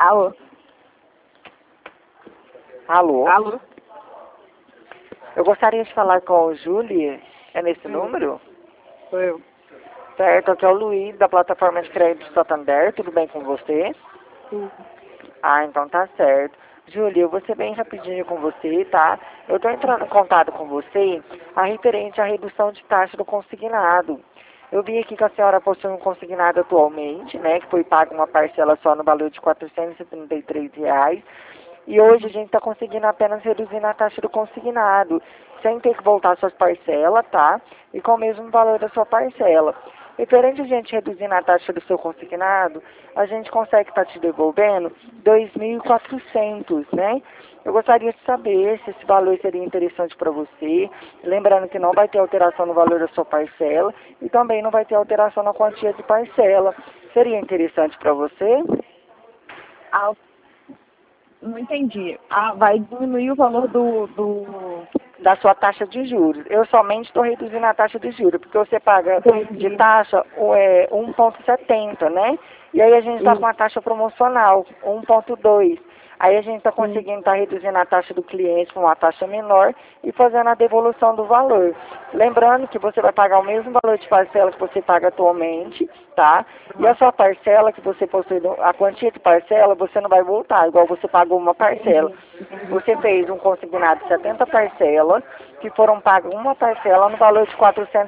Alô? Alô? Alô? Eu gostaria de falar com o Júlio. É nesse número? Sou eu. Certo, aqui é o Luiz, da plataforma de crédito Santander. Tudo bem com você? Sim. Ah, então tá certo. Júlio, eu vou ser bem rapidinho com você, tá? Eu tô entrando em contato com você a referente à redução de taxa do consignado. Eu vi aqui que a senhora possui um consignado atualmente, né? Que foi paga uma parcela só no valor de R$ 433. E hoje a gente está conseguindo apenas reduzir a taxa do consignado, sem ter que voltar suas parcelas, tá? E com o mesmo valor da sua parcela. Referente a gente reduzindo a taxa do seu consignado, a gente consegue estar te devolvendo 2.400, né? Eu gostaria de saber se esse valor seria interessante para você, lembrando que não vai ter alteração no valor da sua parcela e também não vai ter alteração na quantia de parcela. Seria interessante para você? Ah, não entendi. Ah, vai diminuir o valor Da sua taxa de juros. Eu somente estou reduzindo a taxa de juros, porque você paga de Entendi. taxa 1,70, né? E aí a gente está com a taxa promocional, 1,2. Aí a gente está conseguindo estar reduzindo a taxa do cliente com uma taxa menor e fazendo a devolução do valor. Lembrando que você vai pagar o mesmo valor de parcela que você paga atualmente, tá? E a sua parcela que você possui, a quantia de parcela, você não vai voltar, igual você pagou uma parcela. Você fez um consignado de 70 parcelas, que foram pagas uma parcela no valor de R$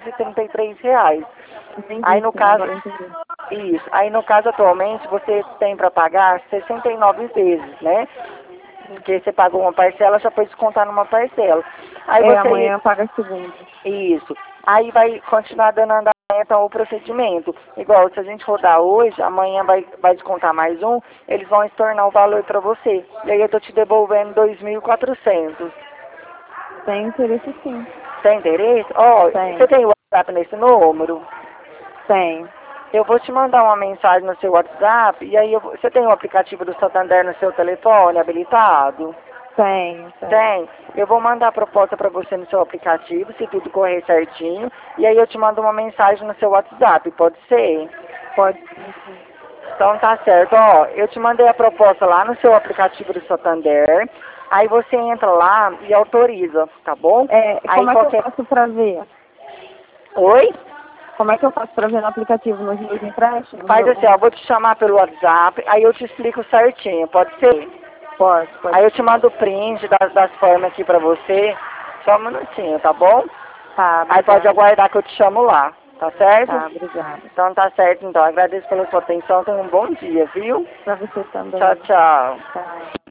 433. Entendi, Aí no sim, caso, agora eu entendi. isso. Aí no caso atualmente você tem para pagar 69 vezes, né? Porque você pagou uma parcela, já foi descontar numa parcela. Aí Amanhã paga a segunda. isso. Aí vai continuar dando andamento ao procedimento. Igual, se a gente rodar hoje, amanhã vai descontar mais um, eles vão estornar o valor para você. E aí eu tô te devolvendo 2.400. Tem interesse sim. Tem interesse? Ó, Tem. você tem o WhatsApp nesse número? Tem. Eu vou te mandar uma mensagem no seu WhatsApp, e aí você tem o aplicativo do Santander no seu telefone habilitado? Tem. Tem. Eu vou mandar a proposta para você no seu aplicativo, se tudo correr certinho, e aí eu te mando uma mensagem no seu WhatsApp, pode ser? Pode. Então tá certo, ó, eu te mandei a proposta lá no seu aplicativo do Santander, aí você entra lá e autoriza, tá bom? Aí Como é que eu faço pra ver? Oi? Como é que eu faço pra ver no aplicativo nos meus empréstimos? Faz assim, ó, eu vou te chamar pelo WhatsApp, aí eu te explico certinho, pode ser? Pode. Aí eu te mando o print das formas aqui pra você, só um minutinho, tá bom? Tá, Aí pode obrigada. aguardar que eu te chamo lá, tá certo? Tá, obrigada. Então tá certo, então. Agradeço pela sua atenção, tenha um bom dia, viu? Pra você também. Tchau, tchau. Tá.